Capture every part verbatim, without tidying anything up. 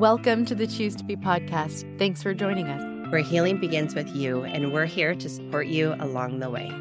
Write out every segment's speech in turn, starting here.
Welcome to the Choose to Be podcast. Thanks for joining us. Where healing begins with you, and we're here to support you along the way.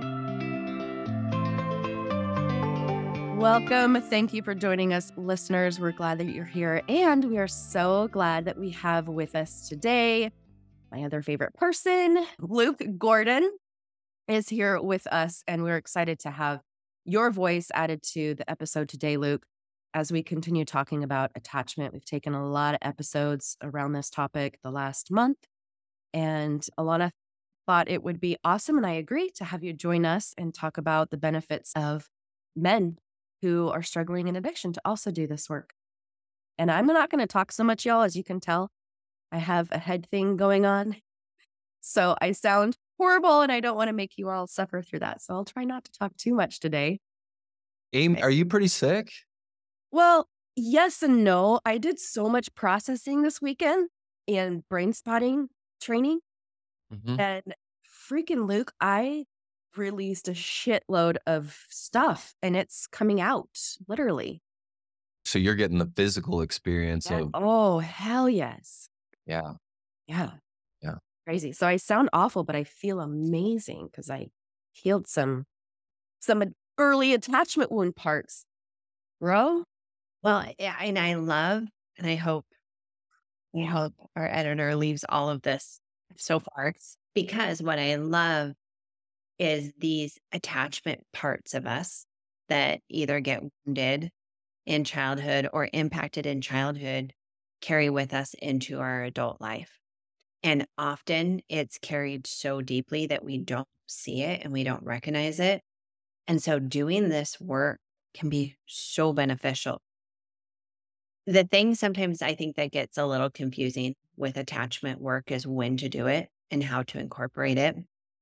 Welcome. Thank you for joining us, listeners. We're glad that you're here, and we are so glad that we have with us today my other favorite person, Luke Gordon, is here with us, and we're excited to have your voice added to the episode today, Luke. As we continue talking about attachment, we've taken a lot of episodes around this topic the last month, and Alana thought it would be awesome, and I agree, to have you join us and talk about the benefits of men who are struggling in addiction to also do this work. And I'm not going to talk so much, y'all, as you can tell. I have a head thing going on, so I sound horrible, and I don't want to make you all suffer through that, so I'll try not to talk too much today. Amy, are you pretty sick? Well, yes and no. I did so much processing this weekend and brain spotting training. Mm-hmm. And freaking Luke, I released a shitload of stuff and it's coming out, literally. So you're getting the physical experience Yeah. of, Oh, hell yes. yeah. Yeah. Yeah. Crazy. So I sound awful, but I feel amazing because I healed some, some early attachment wound parts, bro. Well, yeah, and I love, and I hope, I hope our editor leaves all of this so far, because what I love is these attachment parts of us that either get wounded in childhood or impacted in childhood carry with us into our adult life. And often it's carried so deeply that we don't see it and we don't recognize it. And so doing this work can be so beneficial. The thing sometimes I think that gets a little confusing with attachment work is when to do it and how to incorporate it.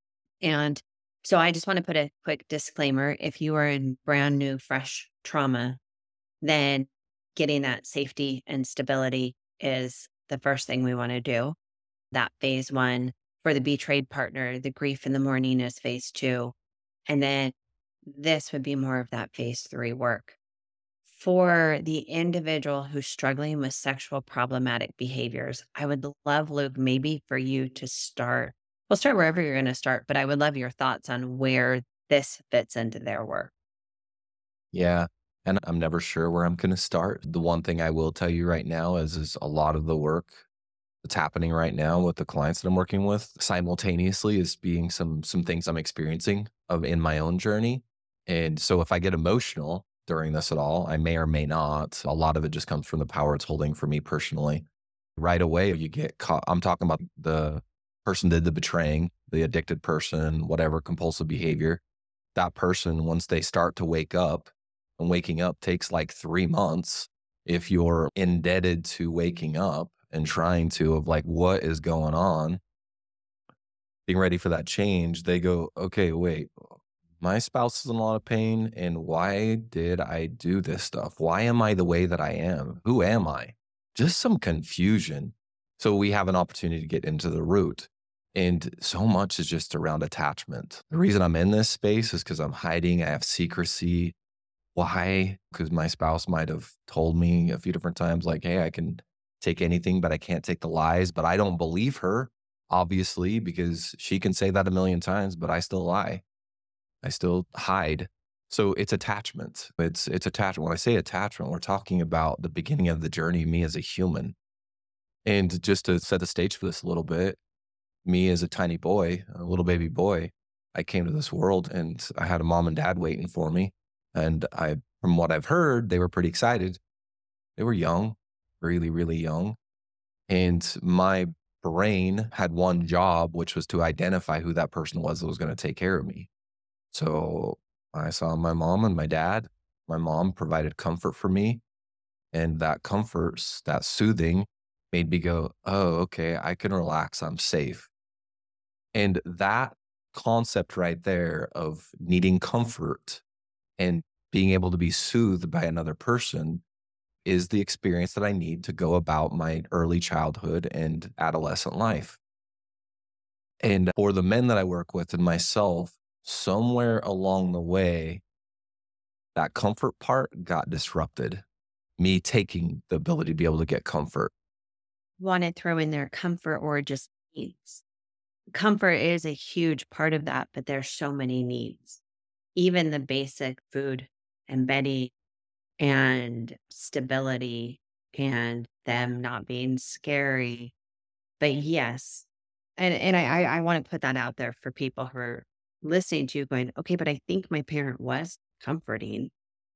And so I just want to put a quick disclaimer. If you are in brand new, fresh trauma, then getting that safety and stability is the first thing we want to do. That phase one. For the betrayed partner, the grief in the morning is phase two. And then this would be more of that phase three work. For the individual who's struggling with sexual problematic behaviors, I would love, Luke, maybe for you to start. We'll start wherever you're going to start, but I would love your thoughts on where this fits into their work. Yeah. And I'm never sure where I'm going to start. The one thing I will tell you right now is, is a lot of the work that's happening right now with the clients that I'm working with simultaneously is being some, some things I'm experiencing of in my own journey. And so if I get emotional during this at all, I may or may not. A lot of it just comes from the power it's holding for me personally. Right away, you get caught. I'm talking about the person did the betraying, the addicted person, whatever compulsive behavior. That person, once they start to wake up, and waking up takes like three months. If you're indebted to waking up and trying to of like, what is going on? Being ready for that change, they go, okay, wait, my spouse is in a lot of pain. And why did I do this stuff? Why am I the way that I am? Who am I? Just some confusion. So we have an opportunity to get into the root. And so much is just around attachment. The reason I'm in this space is because I'm hiding. I have secrecy. Why? Because my spouse might have told me a few different times, like, hey, I can take anything, but I can't take the lies. But I don't believe her, obviously, because she can say that a million times, but I still lie. I still hide. So it's attachment. It's it's attachment. When I say attachment, we're talking about the beginning of the journey of me as a human. And just to set the stage for this a little bit, me as a tiny boy, a little baby boy, I came to this world and I had a mom and dad waiting for me. And I, from what I've heard, they were pretty excited. They were young, really, really young. And my brain had one job, which was to identify who that person was that was going to take care of me. So I saw my mom and my dad. My mom provided comfort for me. And that comfort, that soothing made me go, oh, okay, I can relax. I'm safe. And that concept right there of needing comfort and being able to be soothed by another person is the experience that I need to go about my early childhood and adolescent life. And for the men that I work with and myself, somewhere along the way, that comfort part got disrupted. Me taking the ability to be able to get comfort. want to throw in there comfort or just needs. Comfort is a huge part of that, but there's so many needs. Even the basic food and bedding and stability and them not being scary. But yes, and and I I, I want to put that out there for people who are listening to you going, okay, but I think my parent was comforting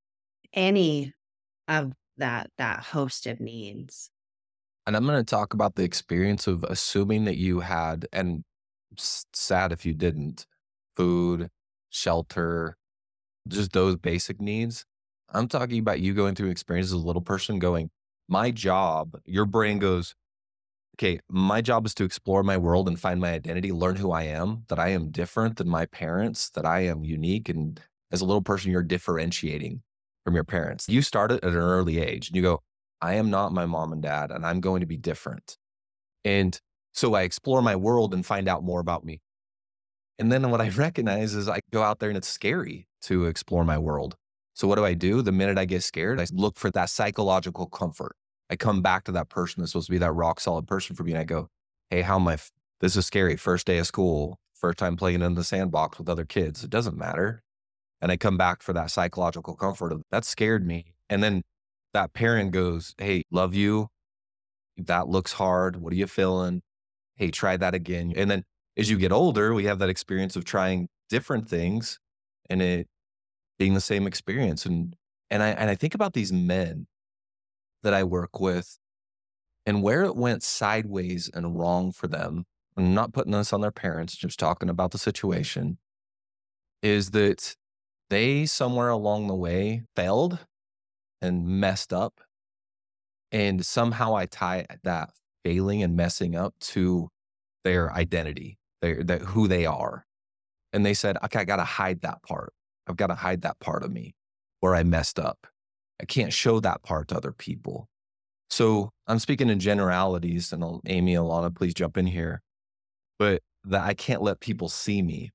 any of that that host of needs. And I'm going to talk about the experience of assuming that you had, and s- sad if you didn't, food, shelter, just those basic needs. I'm talking about you going through experience as a little person going, my job, your brain goes, okay, my job is to explore my world and find my identity, learn who I am, that I am different than my parents, that I am unique. And as a little person, you're differentiating from your parents. You start it at an early age and you go, I am not my mom and dad, and I'm going to be different. And so I explore my world and find out more about me. And then what I recognize is I go out there and it's scary to explore my world. So what do I do? The minute I get scared, I look for that psychological comfort. I come back to that person that's supposed to be that rock solid person for me. And I go, hey, how am I? F- this is scary. First day of school, first time playing in the sandbox with other kids. It doesn't matter. And I come back for that psychological comfort of that scared me. And then that parent goes, hey, love you. That looks hard. What are you feeling? Hey, try that again. And then as you get older, we have that experience of trying different things and it being the same experience. And and I and I think about these men that I work with and where it went sideways and wrong for them. I'm not putting this on their parents, just talking about the situation, is that they somewhere along the way failed and messed up. And somehow I tie that failing and messing up to their identity, their, their who they are. And they said, okay, I got to hide that part. I've got to hide that part of me where I messed up. I can't show that part to other people. So I'm speaking in generalities, and I'll- Amy, Alana, please jump in here, but that I can't let people see me.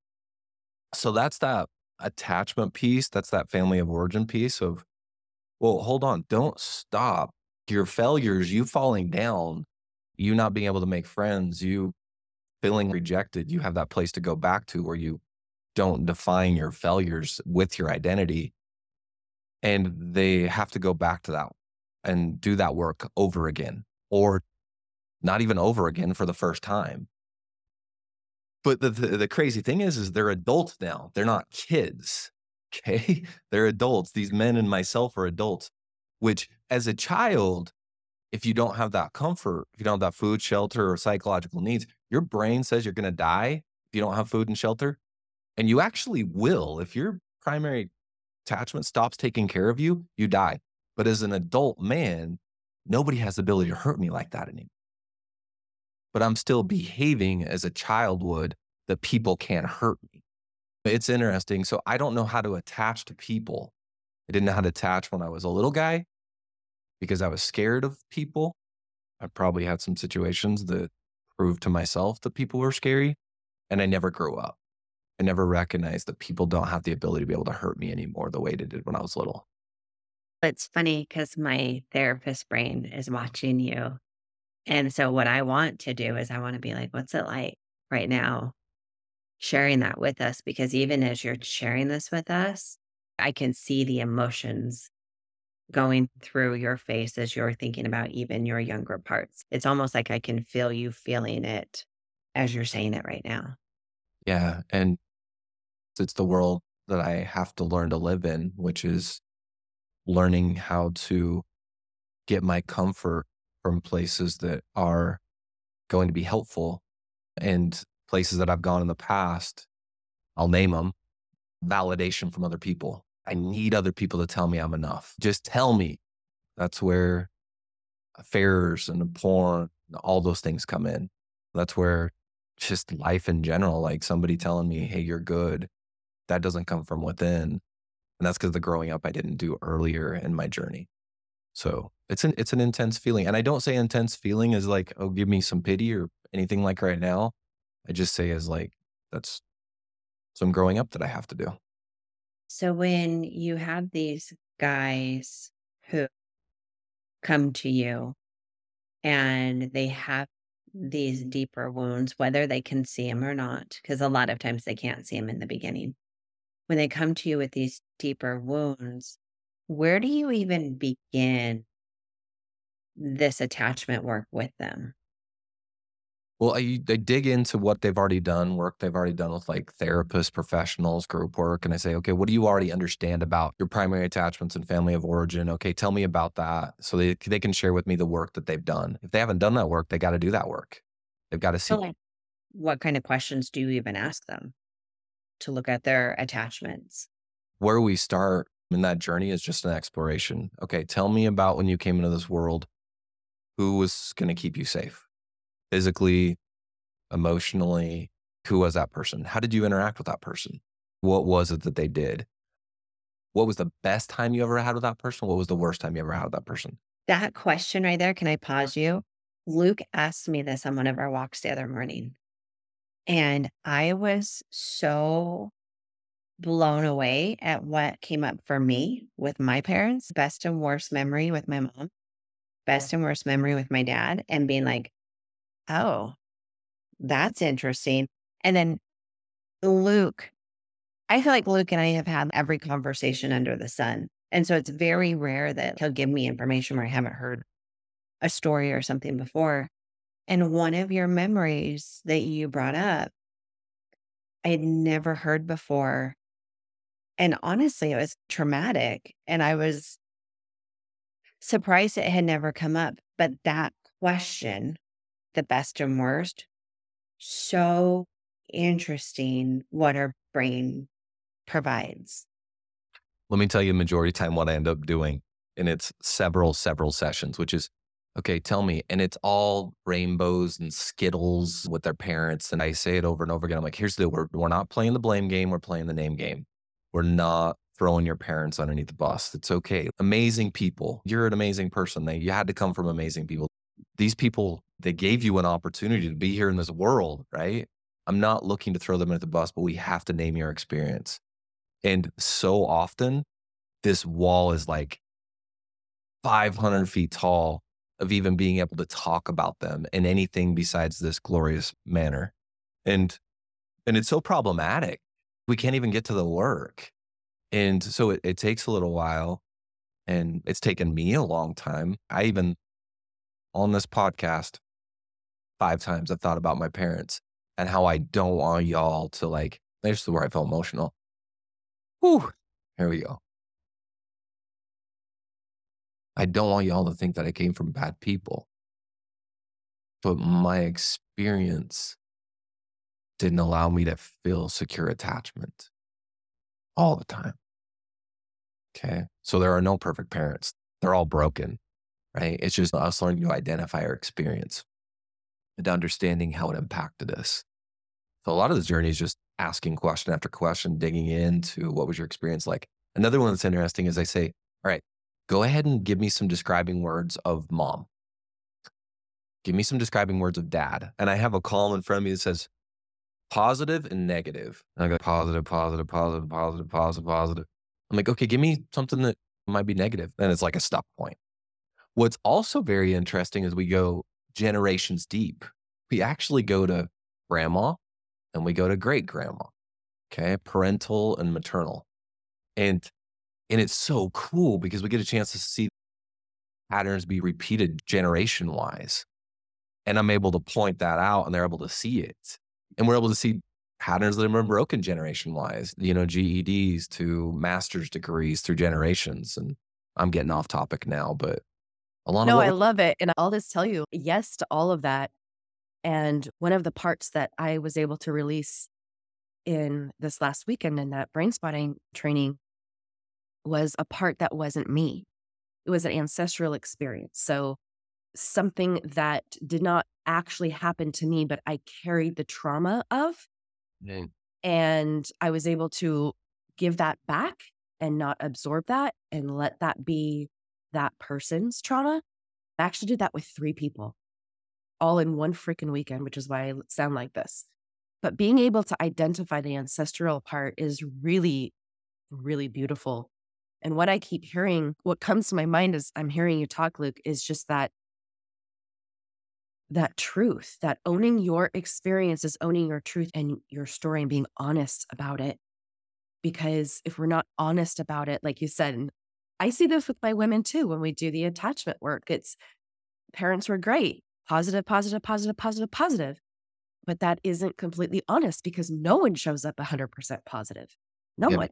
So that's that attachment piece. That's that family of origin piece of, well, hold on, don't stop. Your failures, you falling down, you not being able to make friends, you feeling rejected, you have that place to go back to where you don't define your failures with your identity. And they have to go back to that and do that work over again, or not even over again for the first time. But the, the, the crazy thing is, is they're adults now. They're not kids. Okay. They're adults. These men and myself are adults, which as a child, if you don't have that comfort, if you don't have that food, shelter, or psychological needs, your brain says you're going to die if you don't have food and shelter. And you actually will. If your primary attachment stops taking care of you, you die. But as an adult man, nobody has the ability to hurt me like that anymore. But I'm still behaving as a child would, that people can't hurt me. It's interesting. So I don't know how to attach to people. I didn't know how to attach when I was a little guy because I was scared of people. I probably had some situations that proved to myself that people were scary, and I never grew up. I never recognized that people don't have the ability to be able to hurt me anymore the way they did when I was little. It's funny because my therapist brain is watching you. And so what I want to do is I want to be like, what's it like right now sharing that with us? Because even as you're sharing this with us, I can see the emotions going through your face as you're thinking about even your younger parts. It's almost like I can feel you feeling it as you're saying it right now. Yeah. And it's the world that I have to learn to live in, which is learning how to get my comfort from places that are going to be helpful and places that I've gone in the past. I'll name them validation from other people. I need other people to tell me I'm enough. Just tell me. That's where affairs and the porn, all those things come in. That's where just life in general, like somebody telling me, hey, you're good. That doesn't come from within. And that's because the growing up I didn't do earlier in my journey. So it's an it's an intense feeling. And I don't say intense feeling as like, oh, give me some pity or anything like right now. I just say as like that's some growing up that I have to do. So when you have these guys who come to you and they have these deeper wounds, whether they can see them or not, because a lot of times they can't see them in the beginning. When they come to you with these deeper wounds, where do you even begin this attachment work with them? Well, I, I dig into what they've already done, work they've already done with like therapists, professionals, group work. And I say, okay, what do you already understand about your primary attachments and family of origin? Okay, tell me about that. So they, they can share with me the work that they've done. If they haven't done that work, they got to do that work. They've got to So, see like, what kind of questions do you even ask them to look at their attachments? where we start in that journey is just an exploration. Okay, tell me about when you came into this world, who was going to keep you safe physically, emotionally? Who was that person? How did you interact with that person? What was it that they did? What was the best time you ever had with that person? What was the worst time you ever had with that person? That question right there, can I pause you? Luke asked me this on one of our walks the other morning, and I was so blown away at what came up for me with my parents. Best and worst memory with my mom, best and worst memory with my dad, and being like, oh, that's interesting. And then Luke, I feel like Luke and I have had every conversation under the sun. And so it's very rare that he'll give me information where I haven't heard a story or something before. And one of your memories that you brought up, I had never heard before. And honestly, it was traumatic. And I was surprised it had never come up. But that question, the best and worst, so interesting what our brain provides. Let me tell you, majority of the time, what I end up doing, and it's several, several sessions, which is, okay, tell me. And it's all rainbows and Skittles with their parents. And I say it over and over again. I'm like, here's the, we're, we're not playing the blame game. We're playing the name game. We're not throwing your parents underneath the bus. It's okay. Amazing people. You're an amazing person. They, you had to come from amazing people. These people, they gave you an opportunity to be here in this world, right? I'm not looking to throw them under the bus, but we have to name your experience. And so often, this wall is like five hundred feet tall of even being able to talk about them in anything besides this glorious manner. And and it's so problematic. We can't even get to the work. And so it, it takes a little while. And it's taken me a long time. I even on this podcast, five times I've thought about my parents and how I don't want y'all to like, there's where I felt emotional. Whew. Here we go. I don't want y'all to think that I came from bad people, but my experience didn't allow me to feel secure attachment all the time. Okay. So there are no perfect parents. They're all broken, right? It's just us learning to identify our experience and understanding how it impacted us. So a lot of this journey is just asking question after question, digging into what was your experience like. Another one that's interesting is I say, all right, go ahead and give me some describing words of mom. Give me some describing words of dad. And I have a column in front of me that says positive and negative. And I go positive, positive, positive, positive, positive, positive. I'm like, okay, give me something that might be negative. And it's like a stop point. What's also very interesting is we go generations deep. We actually go to grandma and we go to great grandma. Okay. Parental and maternal. And and it's so cool because we get a chance to see patterns be repeated generation wise. And I'm able to point that out and they're able to see it. And we're able to see patterns that have been broken generation wise, you know, G E Ds to master's degrees through generations. And I'm getting off topic now, but a lot of No, what I we're love it. And I'll just tell you yes to all of that. And one of the parts that I was able to release in this last weekend in that brain spotting training was a part that wasn't me. It was an ancestral experience. So something that did not actually happen to me, but I carried the trauma of, Mm. and I was able to give that back and not absorb that and let that be that person's trauma. I actually did that with three people all in one freaking weekend, which is why I sound like this. But being able to identify the ancestral part is really, really beautiful. And what I keep hearing, what comes to my mind as I'm hearing you talk, Luke, is just that that truth, that owning your experience is owning your truth and your story and being honest about it. Because if we're not honest about it, like you said, and I see this with my women too, when we do the attachment work, it's parents were great, positive, positive, positive, positive, positive. But that isn't completely honest because no one shows up one hundred percent positive. No Yep. one.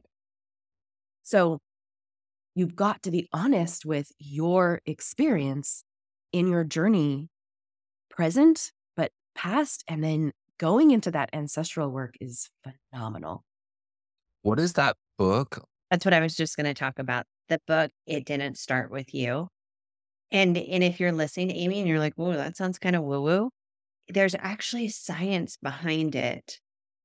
So you've got to be honest with your experience in your journey, present, but past, and then going into that ancestral work is phenomenal. What is that book? That's what I was just going to talk about. The book, It Didn't Start With You. And, and if you're listening, Amy, and you're like, whoa, that sounds kind of woo woo, there's actually science behind it.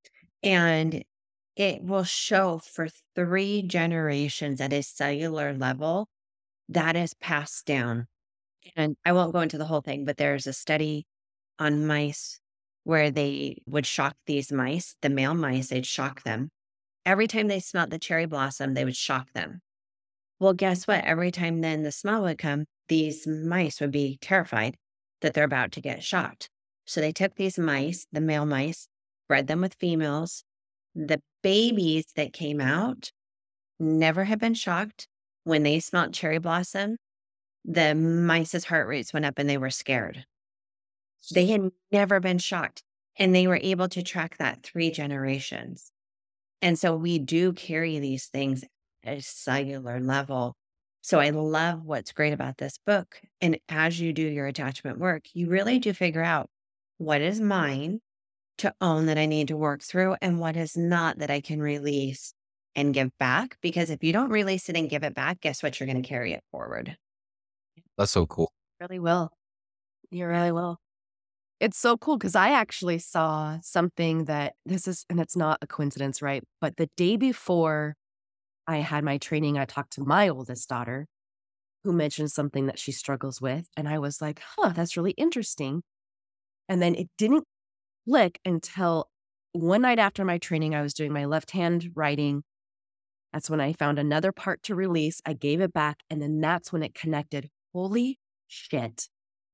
And it will show for three generations at a cellular level that is passed down. And I won't go into the whole thing, but there's a study on mice where they would shock these mice, the male mice, they'd shock them. Every time they smelled the cherry blossom, they would shock them. Well, guess what? Every time then the smell would come, these mice would be terrified that they're about to get shocked. So they took these mice, the male mice, bred them with females. The babies that came out never had been shocked. When they smelled cherry blossom, the mice's heart rates went up and they were scared. They had never been shocked. And they were able to track that three generations. And so we do carry these things at a cellular level. So I love what's great about this book. And as you do your attachment work, you really do figure out what is mine to own that I need to work through and what is not that I can release and give back. Because if you don't release it and give it back, guess what? You're going to carry it forward. That's so cool. Really will. You really will. It's so cool because I actually saw something that this is, and it's not a coincidence, right? But the day before I had my training, I talked to my oldest daughter who mentioned something that she struggles with. And I was like, huh, that's really interesting. And then it didn't click until one night after my training, I was doing my left hand writing. That's when I found another part to release. I gave it back. And then that's when it connected. Holy shit.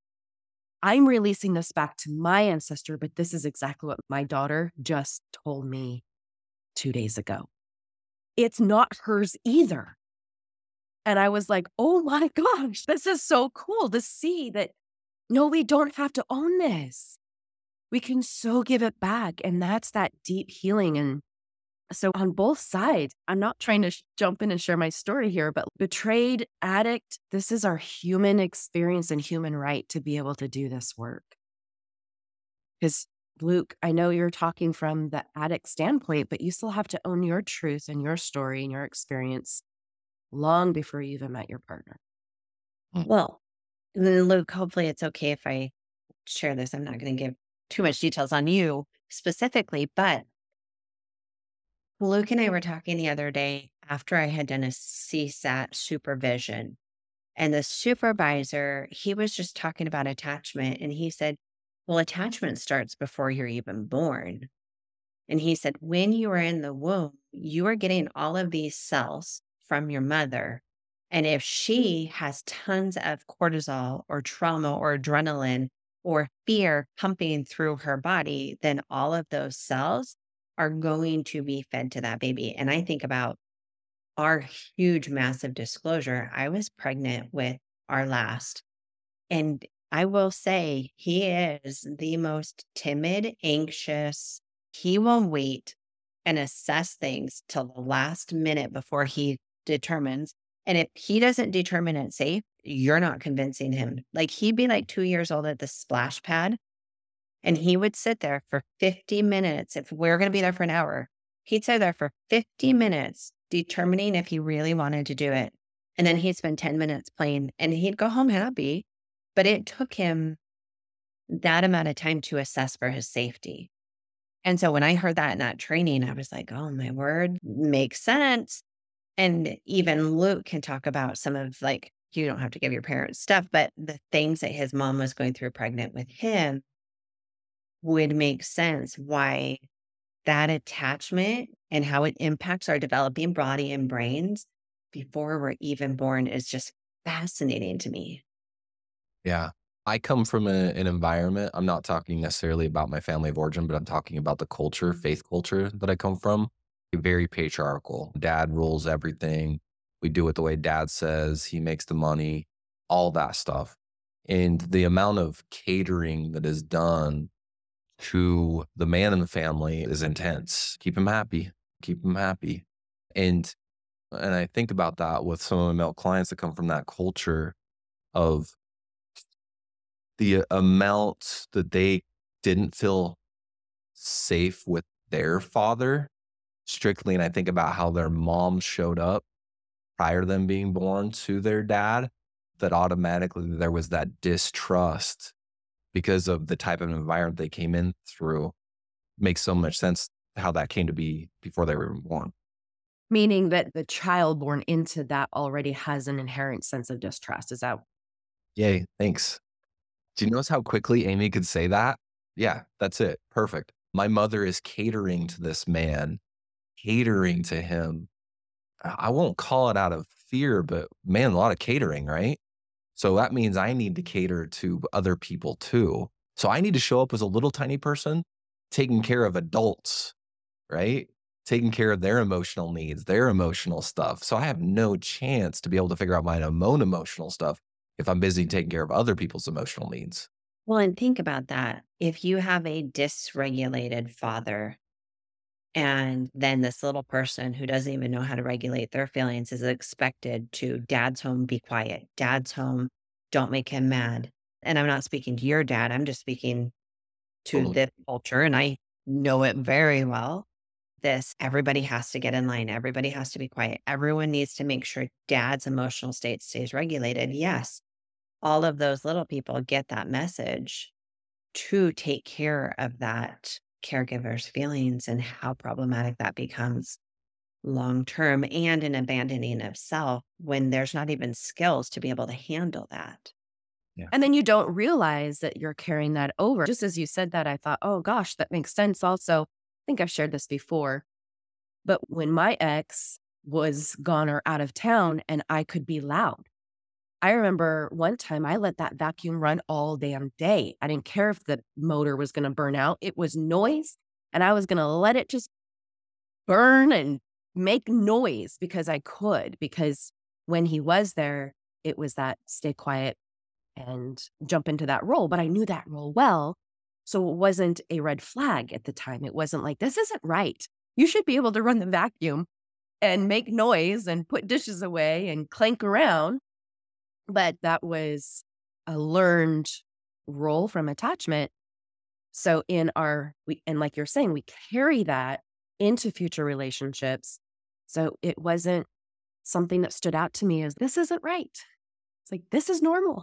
I'm releasing this back to my ancestor, but this is exactly what my daughter just told me two days ago. It's not hers either. And I was like, oh my gosh, this is so cool to see that, no, we don't have to own this. We can so give it back. And that's that deep healing. And so on both sides, I'm not trying to sh- jump in and share my story here, but betrayed, addict, this is our human experience and human right to be able to do this work. Because Luke, I know you're talking from the addict standpoint, but you still have to own your truth and your story and your experience long before you even met your partner. Well, then Luke, hopefully it's okay if I share this. I'm not going to give too much details on you specifically, but Luke and I were talking the other day after I had done a C SAT supervision. And the supervisor, he was just talking about attachment. And he said, well, attachment starts before you're even born. And he said, when you are in the womb, you are getting all of these cells from your mother. And if she has tons of cortisol or trauma or adrenaline or fear pumping through her body, then all of those cells are going to be fed to that baby. And I think about our huge, massive disclosure. I was pregnant with our last, and I will say he is the most timid, anxious. He will wait and assess things till the last minute before he determines. And if he doesn't determine it safe, you're not convincing him. Like he'd be like two years old at the splash pad. And he would sit there for fifty minutes. If we're going to be there for an hour, he'd sit there for fifty minutes determining if he really wanted to do it. And then he'd spend ten minutes playing and he'd go home happy. But it took him that amount of time to assess for his safety. And so when I heard that in that training, I was like, oh, my word, makes sense. And even Luke can talk about some of like, you don't have to give your parents stuff, but the things that his mom was going through pregnant with him would make sense why that attachment and how it impacts our developing body and brains before we're even born is just fascinating to me. Yeah. I come from a, an environment, I'm not talking necessarily about my family of origin, but I'm talking about the culture, faith culture that I come from. Very patriarchal. Dad rules everything. We do it the way dad says. He makes the money, all that stuff. And the amount of catering that is done to the man in the family is intense. Keep him happy. Keep him happy. And and I think about that with some of my male clients that come from that culture of the amount that they didn't feel safe with their father strictly. And I think about how their mom showed up prior to them being born to their dad, that automatically there was that distrust because of the type of environment they came in through. Makes so much sense how that came to be before they were even born. Meaning that the child born into that already has an inherent sense of distrust. Is that Yay, thanks. Do you notice how quickly Amy could say that? Yeah, that's it. Perfect. My mother is catering to this man, catering to him. I I won't call it out of fear, but man, a lot of catering, right? So that means I need to cater to other people too. So I need to show up as a little tiny person taking care of adults, right? Taking care of their emotional needs, their emotional stuff. So I have no chance to be able to figure out my own emotional stuff if I'm busy taking care of other people's emotional needs. Well, and think about that. If you have a dysregulated father, and then this little person who doesn't even know how to regulate their feelings is expected to, dad's home, be quiet. Dad's home, don't make him mad. And I'm not speaking to your dad. I'm just speaking to Totally. this culture. And I know it very well. This, everybody has to get in line. Everybody has to be quiet. Everyone needs to make sure dad's emotional state stays regulated. Yes, all of those little people get that message to take care of that caregiver's feelings and how problematic that becomes long term, and an abandoning of self when there's not even skills to be able to handle that. Yeah. And then you don't realize that you're carrying that over. Just as you said that, I thought, oh gosh, that makes sense. Also, I think I've shared this before, but when my ex was gone or out of town and I could be loud, I remember one time I let that vacuum run all damn day. I didn't care if the motor was going to burn out. It was noise, and I was going to let it just burn and make noise because I could. Because when he was there, it was that stay quiet and jump into that role. But I knew that role well. So it wasn't a red flag at the time. It wasn't like, this isn't right. You should be able to run the vacuum and make noise and put dishes away and clank around. But that was a learned role from attachment. So in our, we, and like you're saying, we carry that into future relationships. So it wasn't something that stood out to me as, this isn't right. It's like, this is normal.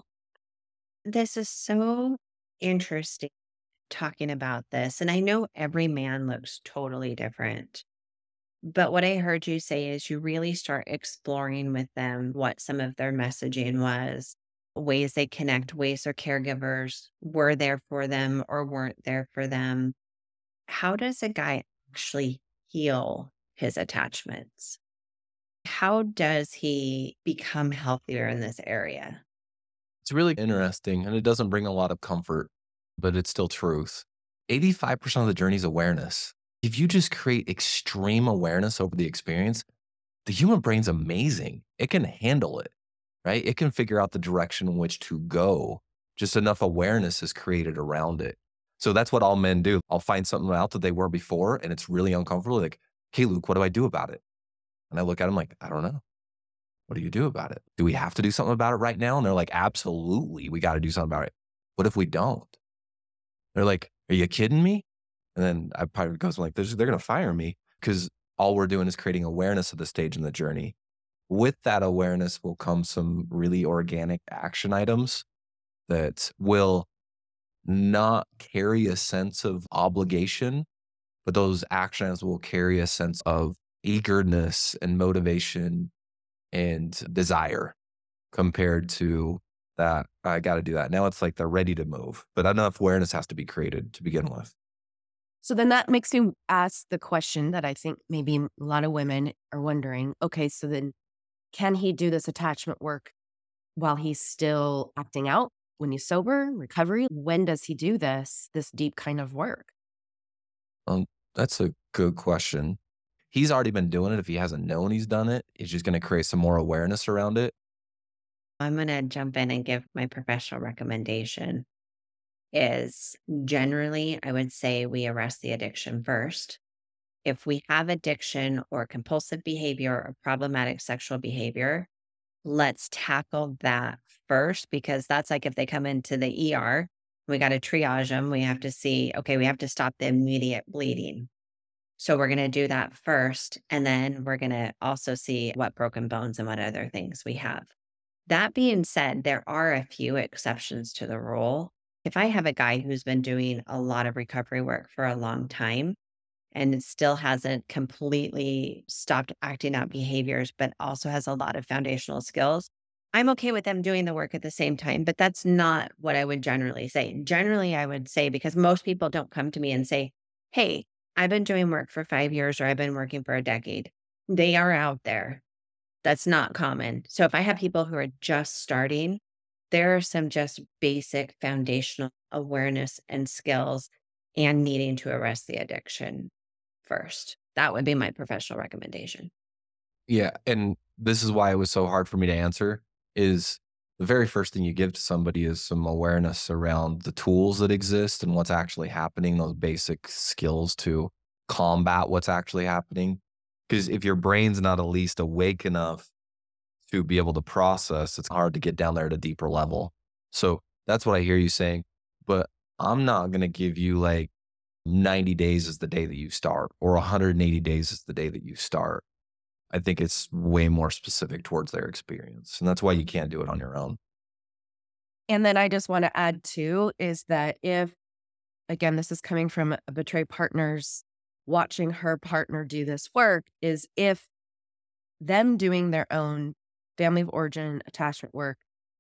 This is so interesting talking about this. And I know every man looks totally different. But what I heard you say is you really start exploring with them what some of their messaging was, ways they connect, ways their caregivers were there for them or weren't there for them. How does a guy actually heal his attachments? How does he become healthier in this area? It's really interesting and it doesn't bring a lot of comfort, but it's still truth. eighty-five percent of the journey is awareness. If you just create extreme awareness over the experience, the human brain's amazing. It can handle it, right? It can figure out the direction in which to go. Just enough awareness is created around it. So that's what all men do. I'll find something out that they were before and it's really uncomfortable. Like, okay, Luke, what do I do about it? And I look at them like, I don't know. What do you do about it? Do we have to do something about it right now? And they're like, absolutely, we got to do something about it. What if we don't? They're like, are you kidding me? And then I probably goes like, they're, they're going to fire me because all we're doing is creating awareness of the stage in the journey. With that awareness will come some really organic action items that will not carry a sense of obligation, but those action items will carry a sense of eagerness and motivation and desire compared to that. I got to do that. Now it's like they're ready to move, but enough awareness has to be created to begin with. So then that makes me ask the question that I think maybe a lot of women are wondering. Okay, so then can he do this attachment work while he's still acting out? when he's sober, recovery, when does he do this, this deep kind of work? Um, that's a good question. He's already been doing it. If he hasn't known he's done it, it's just going to create some more awareness around it. I'm going to jump in and give my professional recommendation is generally, I would say we arrest the addiction first. If we have addiction or compulsive behavior or problematic sexual behavior, let's tackle that first, because that's like if they come into the E R, we got to triage them. We have to see, okay, we have to stop the immediate bleeding. So we're going to do that first. And then we're going to also see what broken bones and what other things we have. That being said, there are a few exceptions to the rule. If I have a guy who's been doing a lot of recovery work for a long time and it still hasn't completely stopped acting out behaviors, but also has a lot of foundational skills, I'm okay with them doing the work at the same time, but that's not what I would generally say. Generally, I would say, because most people don't come to me and say, hey, I've been doing work for five years or I've been working for a decade. They are out there. That's not common. So if I have people who are just starting, there are some just basic foundational awareness and skills and needing to arrest the addiction first. That would be my professional recommendation. Yeah. And this is why it was so hard for me to answer is the very first thing you give to somebody is some awareness around the tools that exist and what's actually happening, those basic skills to combat what's actually happening. Because if your brain's not at least awake enough to be able to process, it's hard to get down there at a deeper level. So that's what I hear you saying. But I'm not going to give you like ninety days is the day that you start or one hundred eighty days is the day that you start. I think it's way more specific towards their experience. And that's why you can't do it on your own. And then I just want to add too, is that if, again, this is coming from a betrayed partner's watching her partner do this work, is if them doing their own family of origin attachment work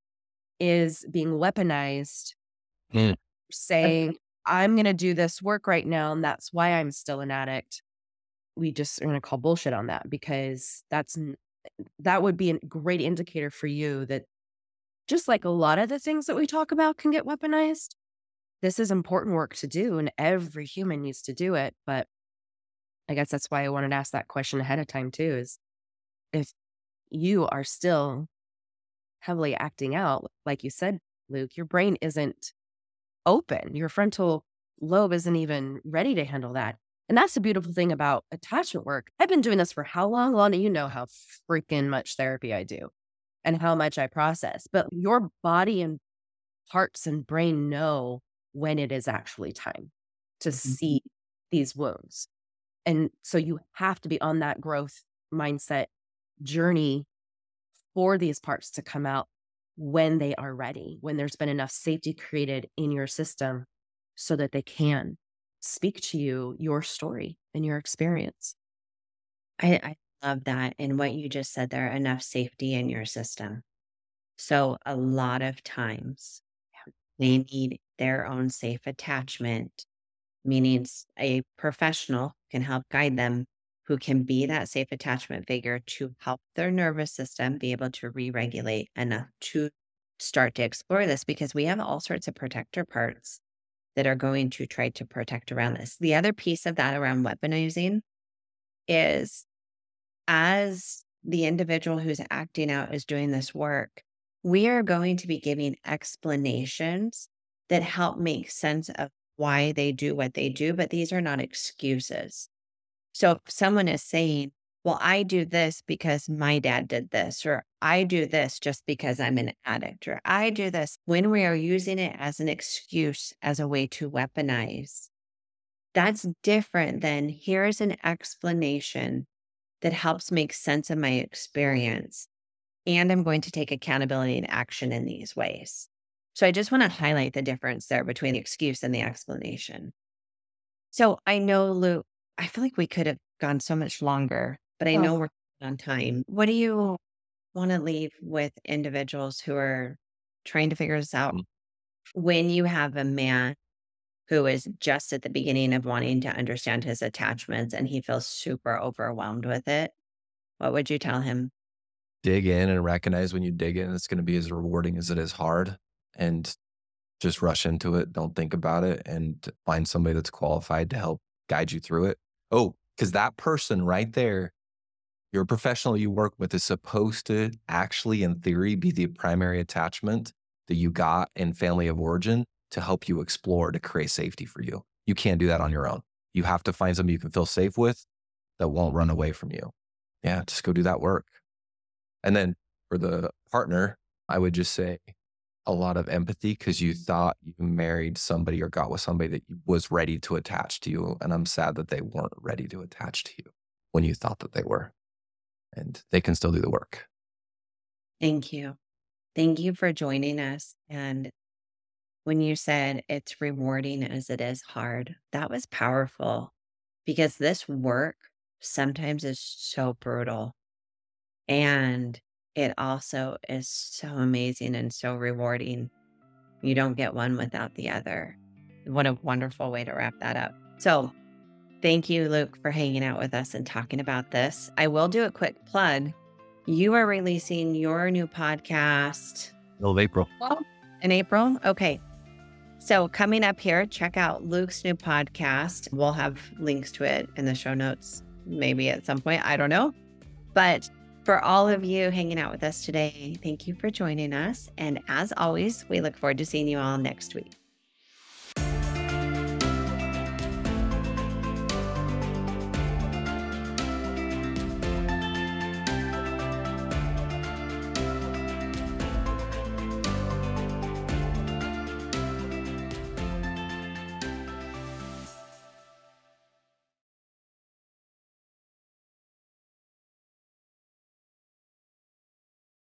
is being weaponized, Mm. saying, I'm going to do this work right now, and that's why I'm still an addict. We just are going to call bullshit on that, because that's that would be a great indicator for you that just like a lot of the things that we talk about can get weaponized, this is important work to do, and every human needs to do it. But I guess that's why I wanted to ask that question ahead of time too, is if you are still heavily acting out, like you said, Luke, your brain isn't open. Your frontal lobe isn't even ready to handle that. And that's the beautiful thing about attachment work. I've been doing this for how long? Lana, you know how freaking much therapy I do and how much I process. But your body and hearts and brain know when it is actually time to see these wounds. And so you have to be on that growth mindset journey for these parts to come out when they are ready, when there's been enough safety created in your system so that they can speak to you, your story and your experience. I, I love that. And what you just said there, enough safety in your system. So a lot of times they need their own safe attachment, meaning s- a professional can help guide them who can be that safe attachment figure to help their nervous system be able to re-regulate enough to start to explore this, because we have all sorts of protector parts that are going to try to protect around this. The other piece of that around weaponizing is, as the individual who's acting out is doing this work, we are going to be giving explanations that help make sense of why they do what they do, but these are not excuses. So if someone is saying, well, I do this because my dad did this, or I do this just because I'm an addict, or I do this, when we are using it as an excuse, as a way to weaponize, that's different than here's an explanation that helps make sense of my experience. And I'm going to take accountability and action in these ways. So I just want to highlight the difference there between the excuse and the explanation. So I know, Luke, I feel like we could have gone so much longer, but I know Oh, we're on time. What do you want to leave with individuals who are trying to figure this out? Mm. When you have a man who is just at the beginning of wanting to understand his attachments and he feels super overwhelmed with it, what would you tell him? Dig in and recognize when you dig in, it's going to be as rewarding as it is hard. And just rush into it. Don't think about it and find somebody that's qualified to help guide you through it. Oh, because that person right there, your professional you work with is supposed to actually, in theory, be the primary attachment that you got in family of origin to help you explore to create safety for you. You can't do that on your own. You have to find somebody you can feel safe with that won't run away from you. Yeah, just go do that work. And then for the partner, I would just say a lot of empathy because you thought you married somebody or got with somebody that was ready to attach to you. And I'm sad that they weren't ready to attach to you when you thought that they were. And they can still do the work. Thank you. Thank you for joining us. And when you said it's rewarding as it is hard, that was powerful because this work sometimes is so brutal. And it also is so amazing and so rewarding. You don't get one without the other. What a wonderful way to wrap that up. So, thank you, Luke, for hanging out with us and talking about this. I will do a quick plug. You are releasing your new podcast Middle of April. in April. Okay. So coming up here, check out Luke's new podcast. We'll have links to it in the show notes, maybe at some point. I don't know. But for all of you hanging out with us today, thank you for joining us. And as always, we look forward to seeing you all next week.